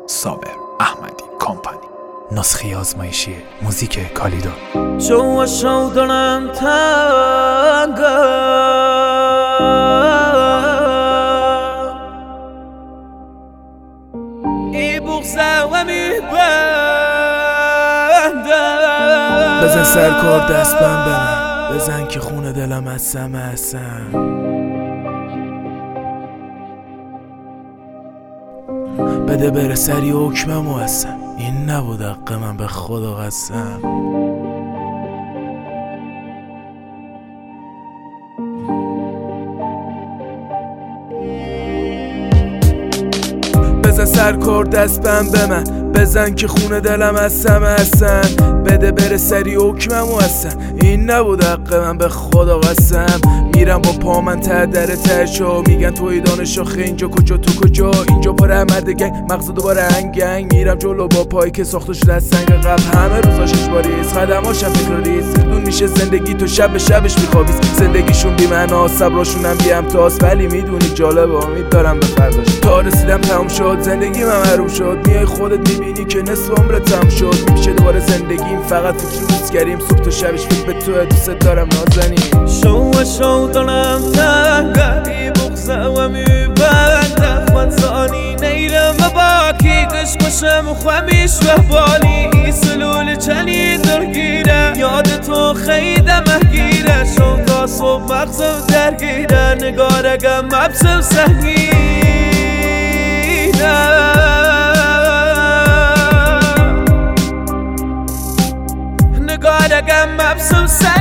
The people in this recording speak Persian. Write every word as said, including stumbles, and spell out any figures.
صابر احمدی کمپانی. نسخه آزمایشی موزیک کالیدو. جو شو دلم تنگ ای بغضه و میبنده بزن سرکار دست بم بنم، بزن که خون دلم از سم هستم. بده بره سری حکممو هستم، این نبود حق من به خدا قسم. بزن سرکار دست بم به من، بزن که خون دلم از سم هستن. بده بره سری حکممو هستن، این نبود حق من به خدا قسم. میرم با پا من ته در ترشا، میگن توی دانش آخه اینجا کجا تو کجا، اینجا پر مرد گنگ مغز دوباره انگنگ. میرم جلو با پایی که ساخته شده از سنگ قبل، همه روزاش اجباریست، قدماشم تکراریست. زندون میشه زندگی تو شب به شبش میخوابیست، زندگیشون بی معناست، صبراشونم بی همتاست، ولی میدونی جالب امید دارم به فرداش. تا رسیدم تموم شد زندگی من محروم شد، میای خودت میبینی که نصف عمرت تموم شد. میشه دوباره زندگیم فقط فکر روزگریم، صبح تا شبش فکر به تو، دوست دارم نازنین. شو شو دلم تنگه ای بغضه و میبنده خونزانی نیرم و باکی دش کشم و خمیش و بالی ای سلول چنی درگیره، یاد تو خیده مهگیره. شو تا صبح مغزم درگیره، نگارگم مبسم سهگیره. نگارگم مبسم سهگیره.